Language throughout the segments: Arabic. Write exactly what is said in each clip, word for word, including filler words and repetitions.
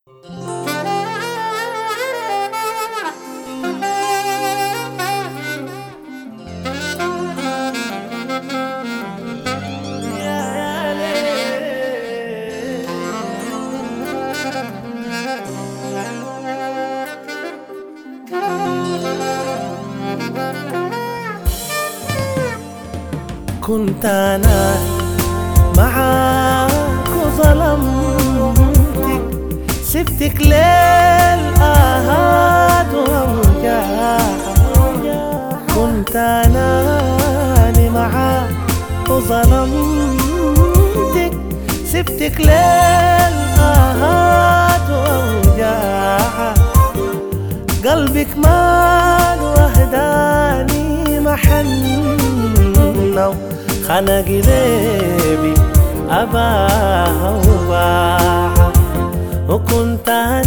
كنت أنا معاك وظلمتك، سبتك للآهات وأوجاعها. كنت أنا معاك وظلمتك، سبتك للآهات وأوجاعها. قلبك مال وهداني محنة، خنق قلبي أباها وباعها. وكنت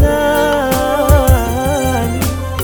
أناني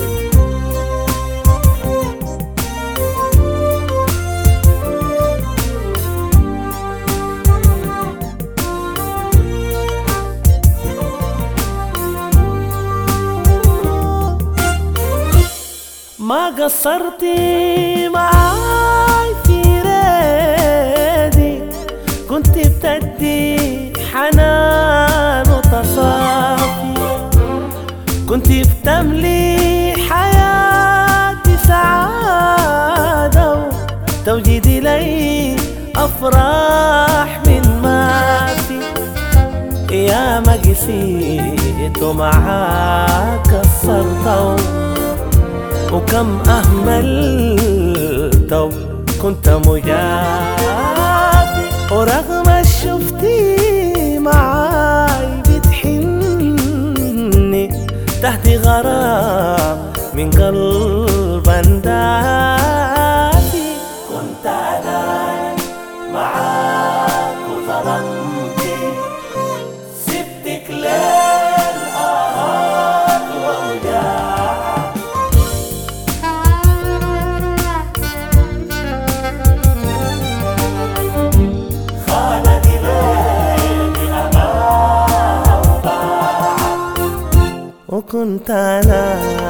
ما قصرتي معاي في ريدي، كنت بتدي حنان وتصافي، كنت بتملي حياتي سعادة، وتوجدي لي أفراح من ما في. يا ما قسيت ومعاك قصرت، وكم أهملت كنت مجافي. ورغم الشفتي معاي بتحني، تهدي غرام من قلب دافي. كنت أنا معاك وظلمتك، سبتك للآهات وأوجاعها. وكنت أنا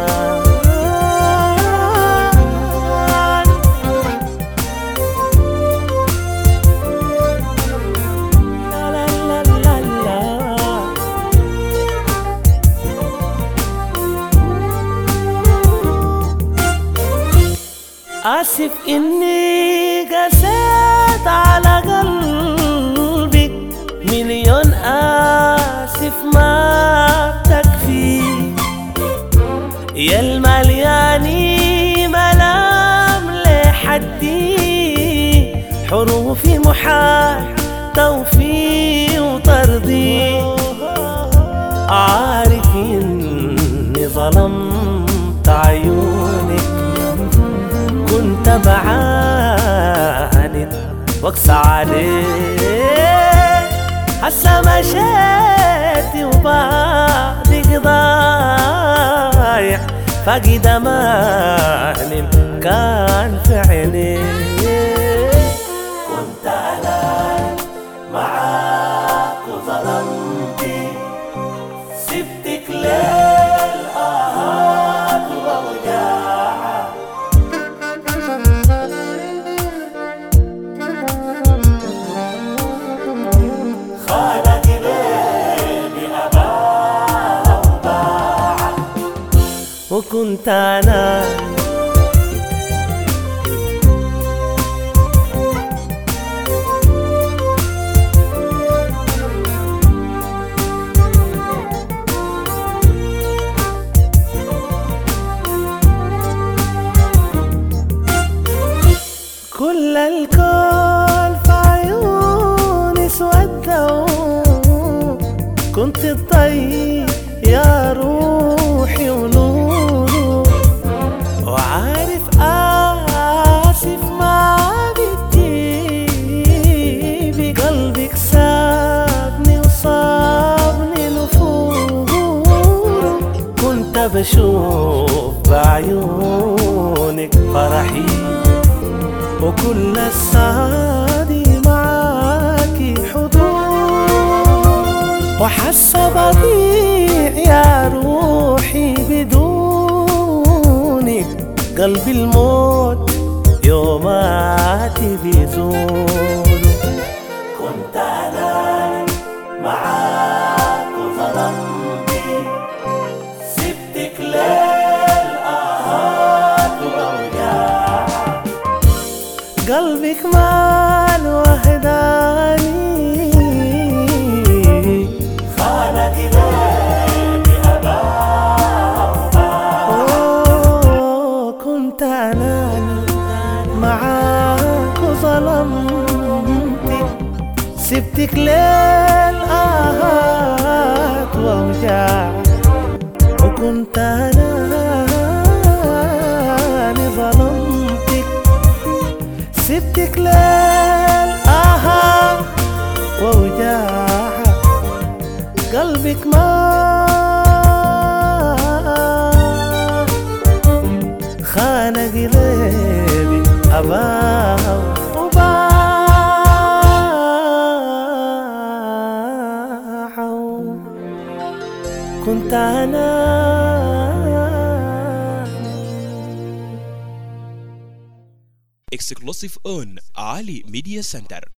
لا لا لا لا. آسف إني قسيت على قلبك، مليون آسف ما تكفي. يا الملياني ملام لحدي، حروفي محال توفي وطردي. عارف إني ظلمت عيونك، كنت بعاند واقسى عليك. هسه مشيتي وبعدك ضايع، فاقد أمان كان في عينيك. كنت أنا معاك وظلمتك، سبتك للآهات وأوجاعها. خانق قلبي أباها وباعها. وكنت أنا كل الكل في عيوني سودة، كنت الطيب يا روحي ونور. وعارف آسف ما بتجيبي، قلبك سابني وصابني نفور. كنت بشوف بعيونك فرحي، وكل السعادة معاكي حضور. وحاسة بضيع قلبي الموت يوماتي بيزوره. كنت أناني معاك وظلمتي، سبتك للآهات وأوجاع. قلبك مال وحداني، خانك ليلي أباه. كنت أناني معاك وظلمتك، سبتك للآهات وأوجاع. وكنت أناني ظلمتك، سبتك للآهات وأوجاع. قلبك ما خان قلبي أباه وباعه. كنت أنا exclusive on Ali Media Center.